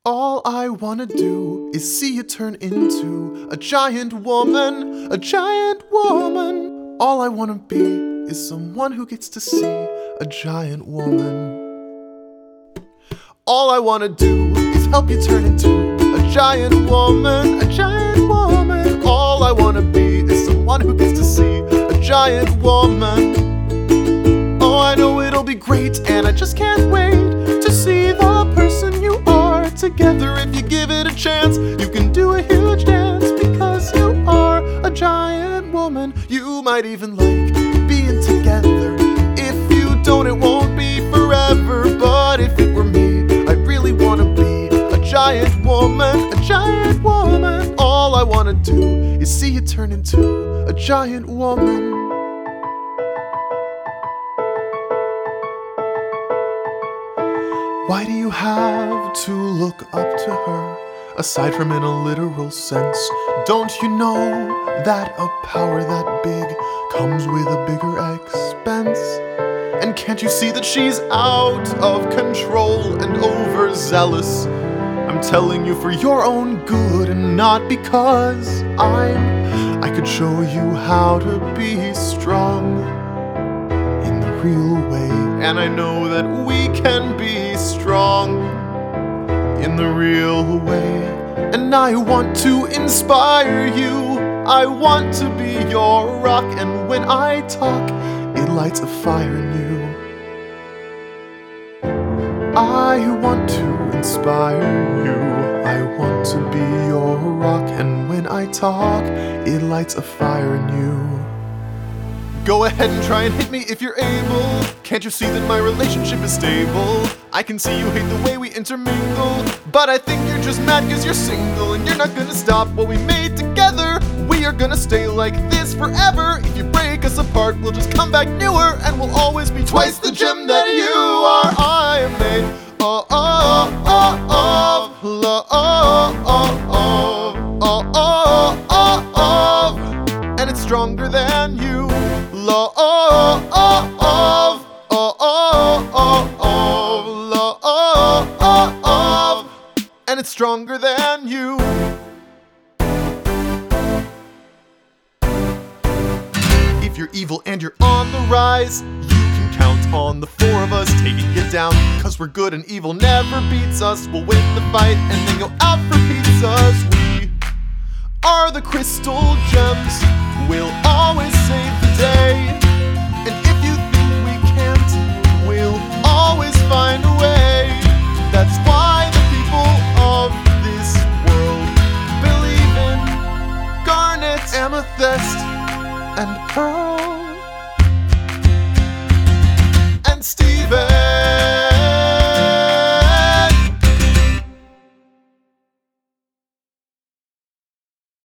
All I wanna do is see you turn into a giant woman, a giant woman. All I wanna be is someone who gets to see a giant woman. All I wanna do is help you turn into a giant woman, a giant woman. All I wanna be is someone who gets to see a giant woman. Oh, I know it'll be great, and I just can't wait to see the person you are. Together, if you give it a chance, you can do a huge dance because you are a giant woman. You might even like being together. If you don't, it won't be forever. But if it were me, I'd really wanna be a giant woman, a giant woman. All I wanna do is see you turn into a giant woman. Why do you have to look up to her, aside from in a literal sense? Don't you know that a power that big comes with a bigger expense? And can't you see that she's out of control and overzealous? I'm telling you for your own good and not because I could show you how to be strong in the real way. And I know that we can be strong in the real way. And I want to inspire you. I want to be your rock. And when I talk, it lights a fire in you. I want to inspire you. I want to be your rock. And when I talk, it lights a fire in you. Go ahead and try and hit me if you're able. Can't you see that my relationship is stable? I can see you hate the way we intermingle, but I think you're just mad cause you're single. And you're not gonna stop what we made together. We are gonna stay like this forever. If you break us apart, we'll just come back newer. And we'll always be twice the gem that you are. I am made of love, and it's stronger than you. Love, and it's stronger than you. If you're evil and you're on the rise, you can count on the four of us taking you down. Cause we're good and evil never beats us. We'll win the fight and then go out for pizzas. We are the crystal gems. We'll always save the day. And if you think we can't, we'll always find a way. That's why the people of this world believe in garnet, amethyst, and pearl.